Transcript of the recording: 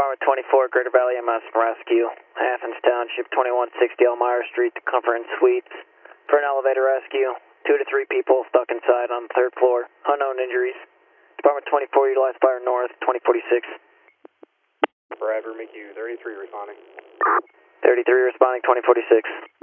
Department 24, Greater Valley MS Rescue, Athens Township, 2160 Elmira Street, the Conference Suites. For an elevator rescue, 2 to 3 people stuck inside on the 3rd floor. Unknown injuries. Department 24, utilize fire north, 2046. Forever, McHugh, 33 responding. 33 responding, 2046.